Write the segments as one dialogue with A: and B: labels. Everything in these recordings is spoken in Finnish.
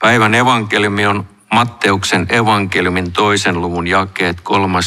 A: Päivän evankeliumi on Matteuksen evankeliumin 2. luvun jakeet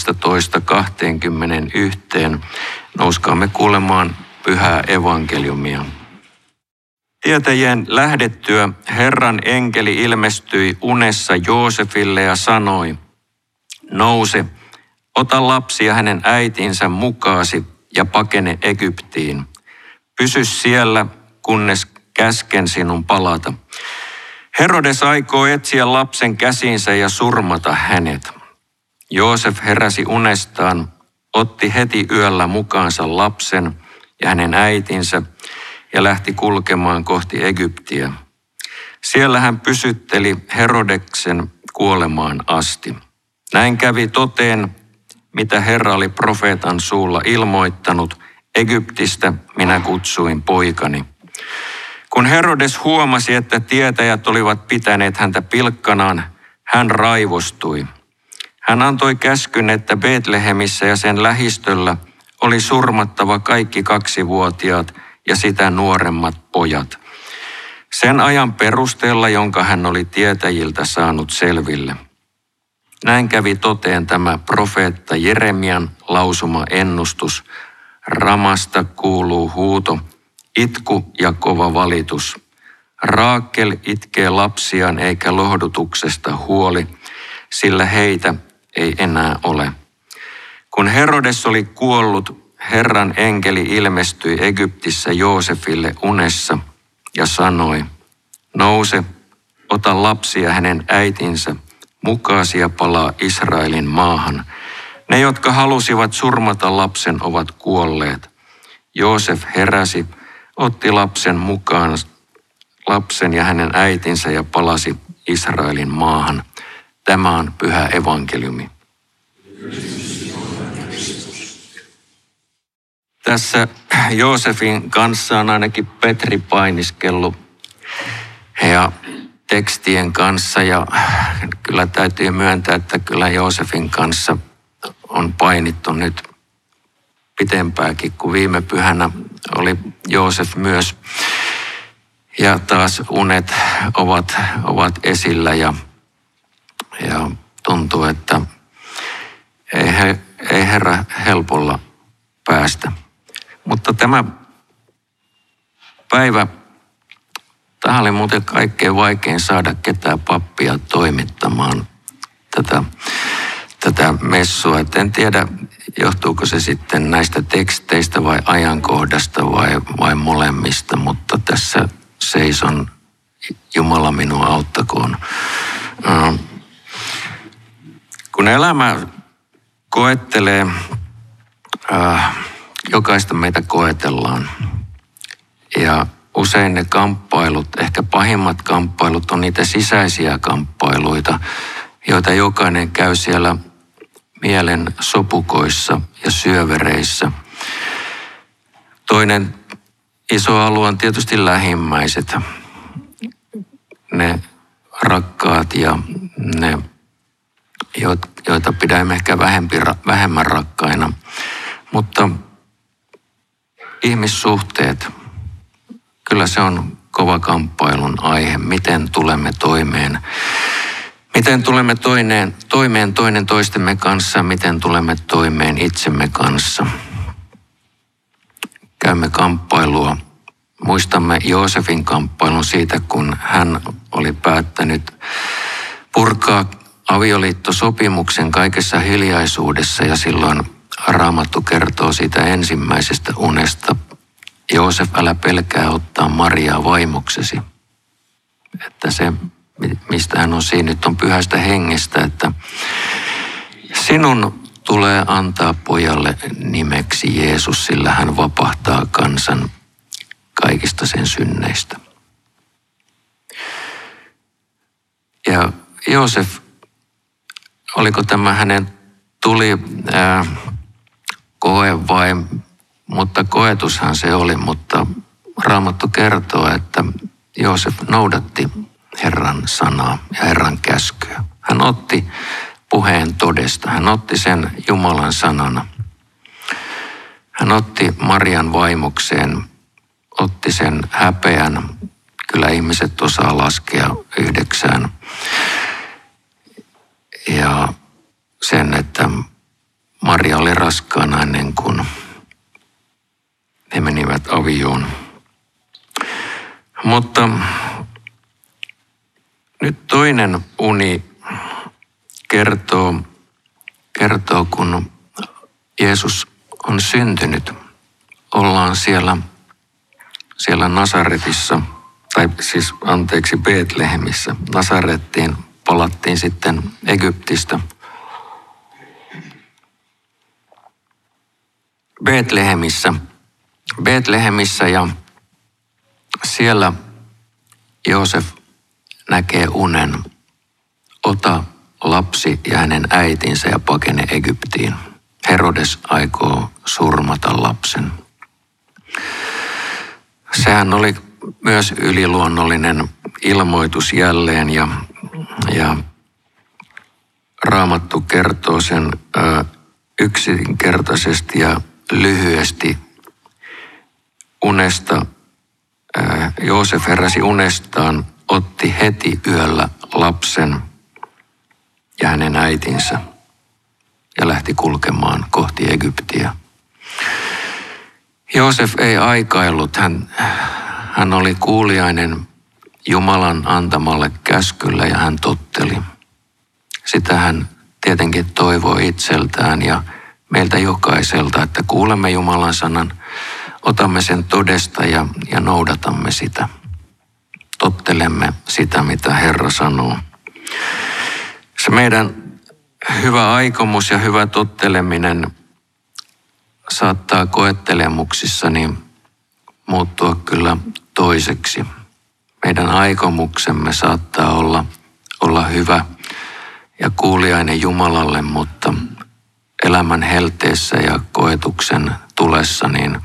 A: 13-21. Nouskaamme kuulemaan pyhää evankeliumia. Tietäjien lähdettyä Herran enkeli ilmestyi unessa Joosefille ja sanoi, nouse, ota lapsi ja hänen äitinsä mukaasi ja pakene Egyptiin. Pysy siellä, kunnes käsken sinun palata. Herodes aikoo etsiä lapsen käsiinsä ja surmata hänet. Joosef heräsi unestaan, otti heti yöllä mukaansa lapsen ja hänen äitinsä ja lähti kulkemaan kohti Egyptiä. Siellä hän pysytteli Herodeksen kuolemaan asti. Näin kävi toteen, mitä Herra oli profeetan suulla ilmoittanut, Egyptistä minä kutsuin poikani. Kun Herodes huomasi, että tietäjät olivat pitäneet häntä pilkkanaan, hän raivostui. Hän antoi käskyn, että Betlehemissä ja sen lähistöllä oli surmattava kaikki 2-vuotiaat ja sitä nuoremmat pojat. Sen ajan perusteella, jonka hän oli tietäjiltä saanut selville. Näin kävi toteen tämä profeetta Jeremian lausuma ennustus. Ramasta kuuluu huuto, itku ja kova valitus. Raakel itkee lapsiaan eikä lohdutuksesta huoli, sillä heitä ei enää ole. Kun Herodes oli kuollut, Herran enkeli ilmestyi Egyptissä Joosefille unessa ja sanoi, nouse, ota lapsi ja hänen äitinsä mukaasi ja palaa Israelin maahan. Ne, jotka halusivat surmata lapsen, ovat kuolleet. Joosef heräsi, otti lapsen mukaan, lapsen ja hänen äitinsä ja palasi Israelin maahan. Tämä on pyhä evankeliumi. Tässä Joosefin kanssa on ainakin Petri painiskellut ja tekstien kanssa ja kyllä täytyy myöntää, että kyllä Joosefin kanssa on painittu nyt pitempääkin kuin viime pyhänä oli Joosef myös. Ja taas unet ovat esillä ja tuntuu, että ei Herra helpolla päästä. Mutta tämä päivä, tämä oli muuten kaikkein vaikein saada ketään pappia toimittamaan tätä messua. Et en tiedä, johtuuko se sitten näistä teksteistä vai ajankohdasta vai molemmista, mutta tässä seison, Jumala minua auttakoon. Kun elämä koettelee, jokaista meitä koetellaan. Ja usein ne kamppailut, ehkä pahimmat kamppailut on niitä sisäisiä kamppailuita, joita jokainen käy siellä mielen sopukoissa ja syövereissä. Toinen iso alue on tietysti lähimmäiset, ne rakkaat ja ne, joita pidämme ehkä vähemmän rakkaina. Mutta ihmissuhteet, kyllä se on kova kamppailun aihe, miten tulemme toimeen. Miten tulemme toimeen toinen toistemme kanssa, miten tulemme toimeen itsemme kanssa. Käymme kamppailua. Muistamme Joosefin kamppailun siitä, kun hän oli päättänyt purkaa avioliittosopimuksen kaikessa hiljaisuudessa ja silloin Raamattu kertoo siitä ensimmäisestä unesta. Joosef, älä pelkää ottaa Mariaa vaimoksesi. Että se, mistä hän on siinä nyt on pyhästä hengestä, että sinun tulee antaa pojalle nimeksi Jeesus, sillä hän vapahtaa kansan kaikista sen synneistä. Ja Joosef, oliko tämä hänen koe vai, mutta koetushan se oli, mutta Raamattu kertoo, että Joosef noudatti Herran sanaa ja Herran käskyä. Hän otti puheen todesta, hän otti sen Jumalan sanana. Hän otti Marian vaimokseen, otti sen häpeän. kyllä ihmiset osaa laskea 9. Ja sen, että Maria oli raskaana ennen kuin he menivät avioon. Mutta nyt toinen uni kertoo, kun Jeesus on syntynyt. Ollaan siellä Nasaretissa, Betlehemissä. Nasarettiin palattiin sitten Egyptistä. Betlehemissä ja siellä Joosef näkee unen. Ota lapsi ja hänen äitinsä ja pakene Egyptiin. Herodes aikoo surmata lapsen. Sehän oli myös yliluonnollinen ilmoitus jälleen ja Raamattu kertoo sen yksinkertaisesti ja lyhyesti unesta. Joosef heräsi unestaan, otti heti yöllä lapsen ja hänen äitinsä ja lähti kulkemaan kohti Egyptiä. Joosef ei aikaillut, hän oli kuuliainen Jumalan antamalle käskylle ja hän totteli. Sitä hän tietenkin toivoi itseltään ja meiltä jokaiselta, että kuulemme Jumalan sanan, otamme sen todesta ja noudatamme sitä. Tottelemme sitä, mitä Herra sanoo. Se meidän hyvä aikomus ja hyvä totteleminen saattaa koettelemuksissani muuttua kyllä toiseksi. Meidän aikomuksemme saattaa olla hyvä ja kuuliainen Jumalalle, mutta elämän helteessä ja koetuksen tulessa, niin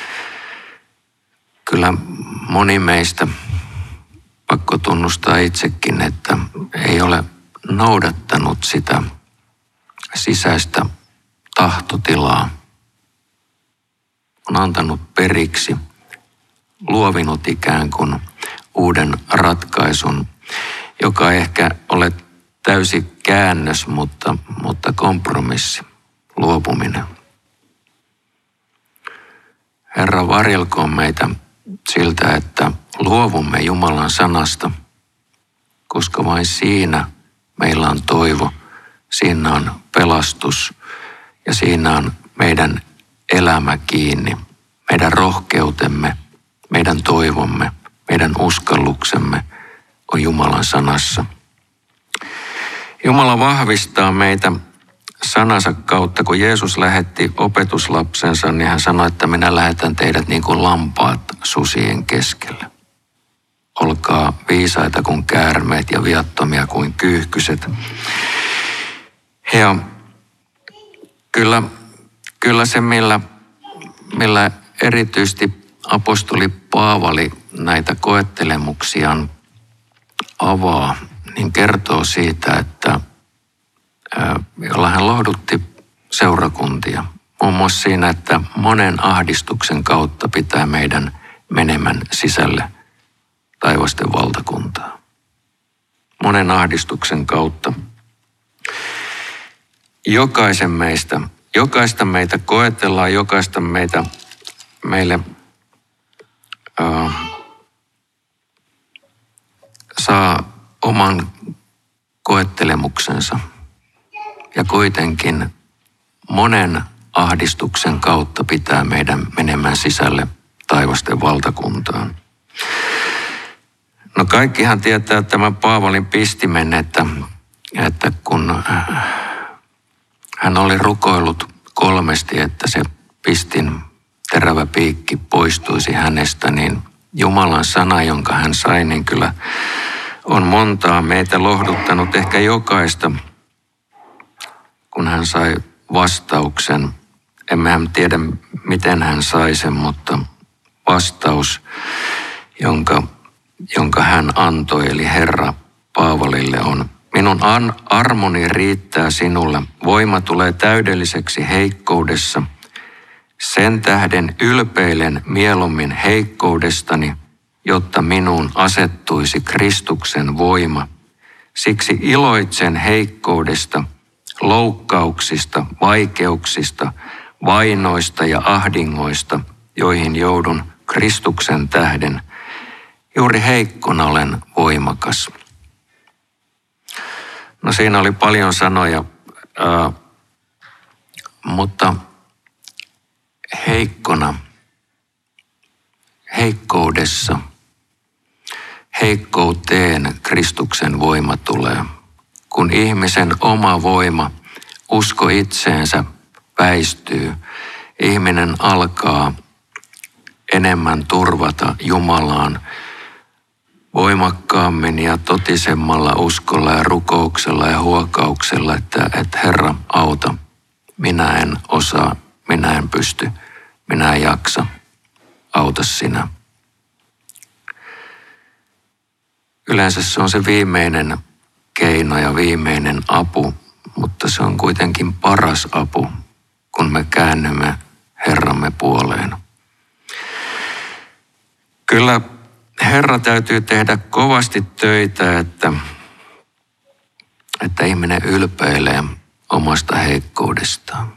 A: kyllä moni meistä, pakko tunnustaa itsekin, että ei ole noudattanut sitä sisäistä tahtotilaa. On antanut periksi, luovinut ikään kuin uuden ratkaisun, joka ei ehkä ole täysi käännös, mutta kompromissi, luopuminen. Herra, varjelkoon meitä siltä, että luovumme Jumalan sanasta, koska vain siinä meillä on toivo, siinä on pelastus ja siinä on meidän elämä kiinni, meidän rohkeutemme, meidän toivomme, meidän uskalluksemme on Jumalan sanassa. Jumala vahvistaa meitä sanansa kautta, kun Jeesus lähetti opetuslapsensa, niin hän sanoi, että minä lähetän teidät niin kuin lampaat susien keskelle. Olkaa viisaita kuin käärmeet ja viattomia kuin kyyhkyset. Ja kyllä se, millä erityisesti apostoli Paavali näitä koettelemuksiaan avaa, niin kertoo siitä, että jolla hän lohdutti seurakuntia. Muun muassa siinä, että monen ahdistuksen kautta pitää meidän menemään sisälle taivasten valtakuntaa. Monen ahdistuksen kautta. Jokaista meitä koetellaan, jokaista meille saa oman koettelemuksensa. Ja kuitenkin monen ahdistuksen kautta pitää meidän menemään sisälle taivasten valtakuntaan. No kaikkihan tietää tämän Paavalin pistimen, että kun hän oli rukoillut 3, että se pistin terävä piikki poistuisi hänestä, niin Jumalan sana, jonka hän sai, niin kyllä on montaa meitä lohduttanut, ehkä jokaista, kun hän sai vastauksen. Emmehän tiedä, miten hän sai sen, mutta vastaus, jonka hän antoi, eli Herra Paavalille on: minun armoni riittää sinulle, voima tulee täydelliseksi heikkoudessa. Sen tähden ylpeilen mieluummin heikkoudestani, jotta minuun asettuisi Kristuksen voima. Siksi iloitsen heikkoudesta, loukkauksista, vaikeuksista, vainoista ja ahdingoista, joihin joudun Kristuksen tähden. Juuri heikkona olen voimakas. No siinä oli paljon sanoja, mutta heikkoudessa, heikkouteen Kristuksen voima tulee. Kun ihmisen oma voima, usko itseensä väistyy, ihminen alkaa enemmän turvata Jumalaan voimakkaammin ja totisemmalla uskolla ja rukouksella ja huokauksella, että Herra, auta, minä en osaa, minä en pysty, minä en jaksa, auta sinä. Yleensä se on se viimeinen keino ja viimeinen apu, mutta se on kuitenkin paras apu, kun me käännymme Herramme puoleen. Kyllä Herra täytyy tehdä kovasti töitä, että ihminen ylpeilee omasta heikkoudestaan.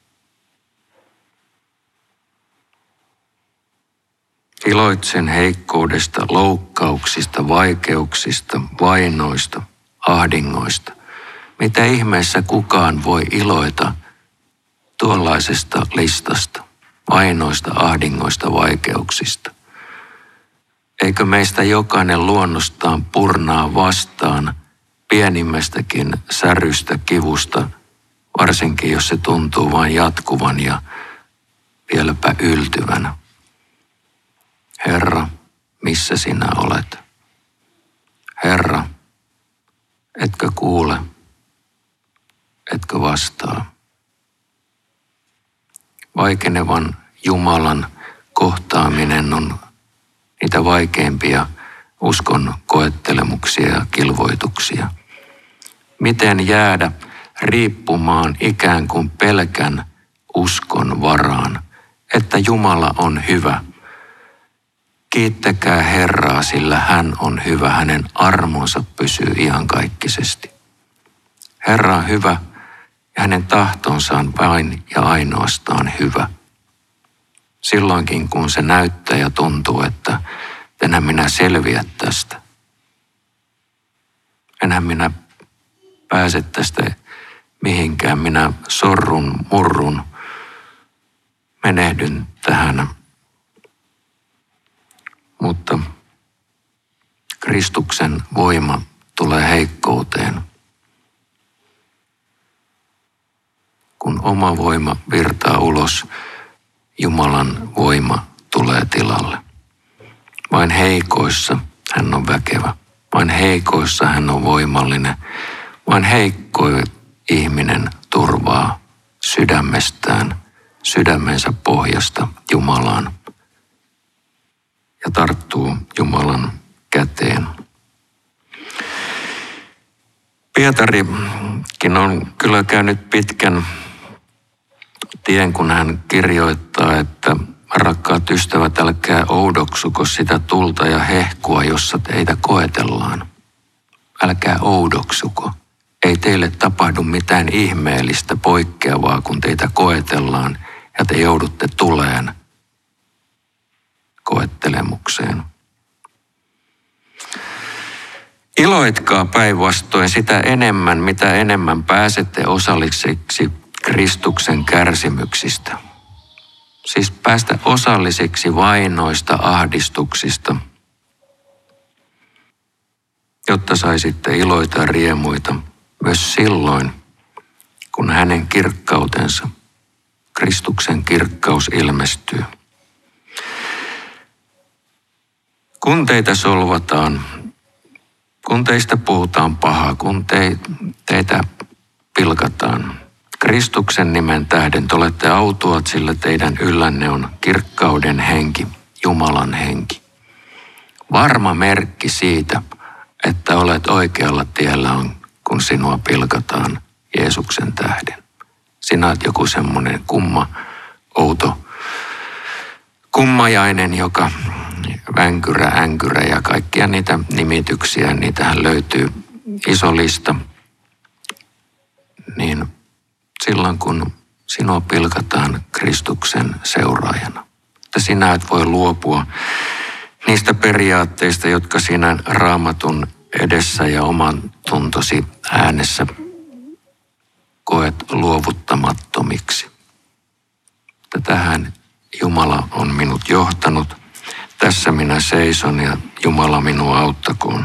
A: Iloitsen heikkoudesta, loukkauksista, vaikeuksista, vainoista, ahdingoista. Mitä ihmeessä kukaan voi iloita tuollaisesta listasta, vainoista, ahdingoista, vaikeuksista? Eikö meistä jokainen luonnostaan purnaa vastaan pienimmästäkin särystä, kivusta, varsinkin jos se tuntuu vain jatkuvan ja vieläpä yltyvän? Herra, missä sinä olet? Herra, etkö kuule, etkö vastaa? Vaikenevan Jumalan kohtaaminen on niitä vaikeimpia uskon koettelemuksia ja kilvoituksia. Miten jäädä riippumaan ikään kuin pelkän uskon varaan, että Jumala on hyvä? Kiittäkää Herraa, sillä hän on hyvä, hänen armonsa pysyy iankaikkisesti. Herra on hyvä ja hänen tahtonsa on vain ja ainoastaan hyvä. Silloinkin kun se näyttää ja tuntuu, että enhän minä selviä tästä. Enhän minä pääse tästä mihinkään. Minä sorrun, murrun, menehdyn tähän. Mutta Kristuksen voima tulee heikkouteen. Kun oma voima virtaa ulos, Jumalan voima tulee tilalle. Vain heikoissa hän on väkevä. Vain heikoissa hän on voimallinen. Vain heikko ihminen turvaa sydämestään, sydämensä pohjasta Jumalaan ja tarttuu Jumalan käteen. Pietarikin on kyllä käynyt pitkän tien, kun hän kirjoittaa, että rakkaat ystävät, älkää oudoksuko sitä tulta ja hehkua, jossa teitä koetellaan. Älkää oudoksuko. Ei teille tapahdu mitään ihmeellistä poikkeavaa, kun teitä koetellaan ja te joudutte tuleen koettelemukseen. Iloitkaa päinvastoin sitä enemmän, mitä enemmän pääsette osallisiksi Kristuksen kärsimyksistä. Siis päästä osallisiksi vainoista, ahdistuksista, jotta saisitte iloita ja riemuita myös silloin, kun hänen kirkkautensa, Kristuksen kirkkaus ilmestyy. Kun teitä solvataan, kun teistä puhutaan pahaa, kun teitä pilkataan, Kristuksen nimen tähden te olette autuat, sillä teidän yllänne on kirkkauden henki, Jumalan henki. Varma merkki siitä, että olet oikealla tiellä on, kun sinua pilkataan Jeesuksen tähden. Sinä olet joku semmoinen outo kummajainen, joka vänkyrä, änkyrä ja kaikkia niitä nimityksiä, niitähän löytyy iso lista. Niin silloin kun sinua pilkataan Kristuksen seuraajana, että sinä et voi luopua niistä periaatteista, jotka sinä Raamatun edessä ja oman tuntosi äänessä koet luovuttamattomiksi. Että tähän Jumala on minut johtanut. Tässä minä seison ja Jumala minua auttakoon.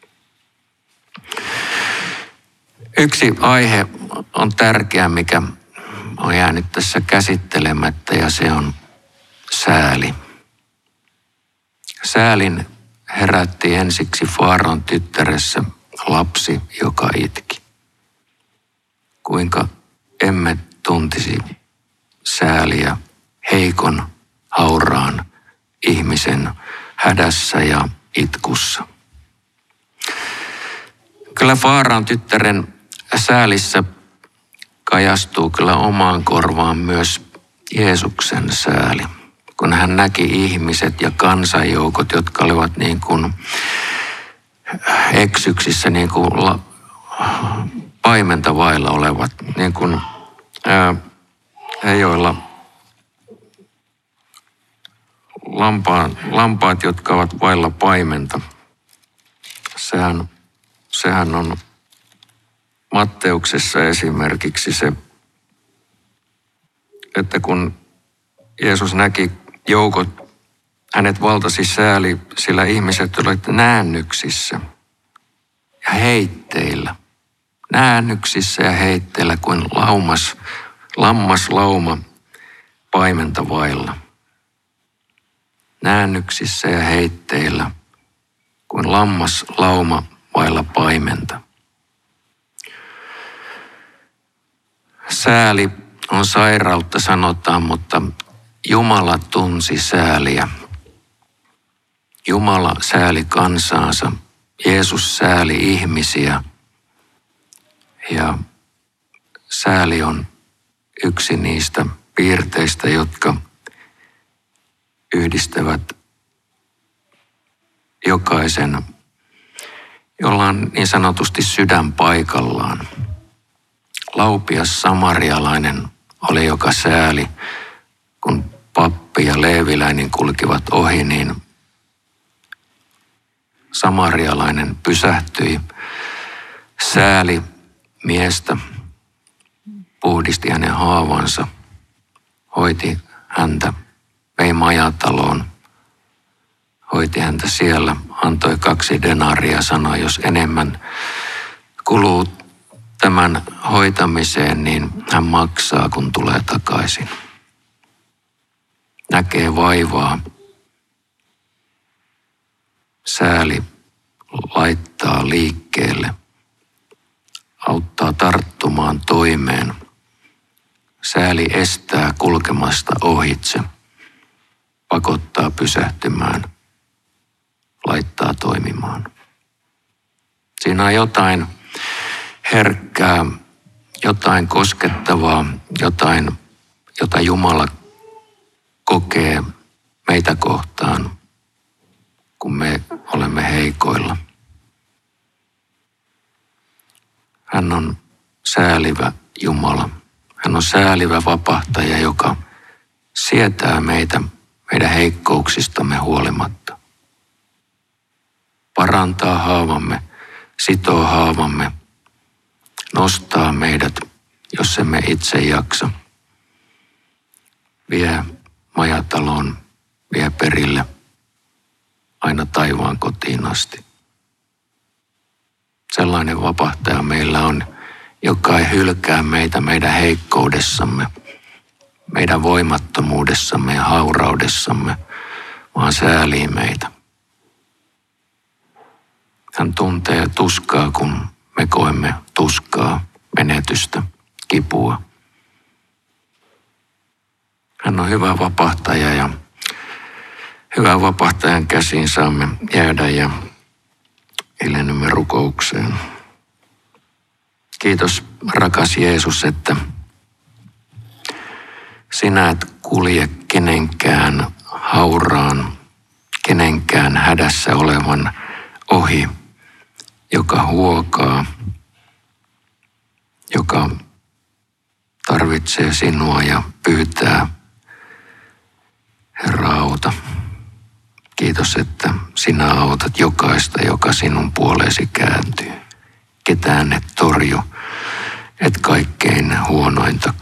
A: Yksi aihe on tärkeä, mikä on jäänyt tässä käsittelemättä, ja se on sääli. Säälin herätti ensiksi Faaraon tyttäressä lapsi, joka itki. Kuinka emme tuntisi sääliä heikon, hauraan ihmisen hädässä ja itkussa. Kyllä Faaraon tyttären säälissä kajastuu kyllä omaan korvaan myös Jeesuksen sääli. Kun hän näki ihmiset ja kansanjoukot, jotka olivat niin kuin eksyksissä, niin kuin paimenta vailla olevat, niin kuin he, joilla lampaat, jotka ovat vailla paimenta. Sehän on Matteuksessa esimerkiksi se, että kun Jeesus näki joukot, hänet valtasi sääli, sillä ihmiset olivat näännyksissä ja heitteillä. Näännyksissä ja heitteillä kuin lammaslauma paimenta vailla. Näännyksissä ja heitteillä kuin lammaslauma vailla paimenta. Sääli on sairautta, sanotaan, mutta Jumala tunsi sääliä. Jumala sääli kansaansa. Jeesus sääli ihmisiä. Ja sääli on yksi niistä piirteistä, jotka yhdistävät jokaisen, jolla on niin sanotusti sydän paikallaan. Laupias samarialainen oli, joka sääli, kun pappi ja leeviläinen kulkivat ohi, niin samarialainen pysähtyi, sääli miestä, puhdisti hänen haavansa, hoiti häntä, vei majataloon, hoiti häntä siellä, antoi 2 denaria ja sanoi, jos enemmän kuluu tämän hoitamiseen, niin hän maksaa, kun tulee takaisin. Näkee vaivaa. Sääli laittaa liikkeelle. Auttaa tarttumaan toimeen. Sääli estää kulkemasta ohitse. Pakottaa pysähtymään. Laittaa toimimaan. Siinä on jotain herkkää, jotain koskettavaa, jotain, jota Jumala kokee meitä kohtaan, kun me olemme heikoilla. Hän on säälivä Jumala. Hän on säälivä vapahtaja, joka sietää meitä meidän heikkouksistamme huolimatta. Parantaa haavamme, sitoo haavamme, nostaa meidät, jos emme itse jaksa. Vie majataloon, vie perille aina taivaan kotiin asti. Sellainen vapahtaja meillä on, joka ei hylkää meitä meidän heikkoudessamme, meidän voimattomuudessamme ja hauraudessamme, vaan säälii meitä. Hän tuntee tuskaa, kun me koemme tuskaa, menetystä, kipua. Hän on hyvä vapahtaja ja hyvän vapahtajan käsiin saamme jäädä ja iljennymme rukoukseen. Kiitos, rakas Jeesus, että sinä et kulje kenenkään hauraan, kenenkään hädässä olevan ohi, joka huokaa, joka tarvitsee sinua ja pyytää, Herra, auta. Kiitos, että sinä autat jokaista, joka sinun puoleesi kääntyy. Ketään et torju, et kaikkein huonointa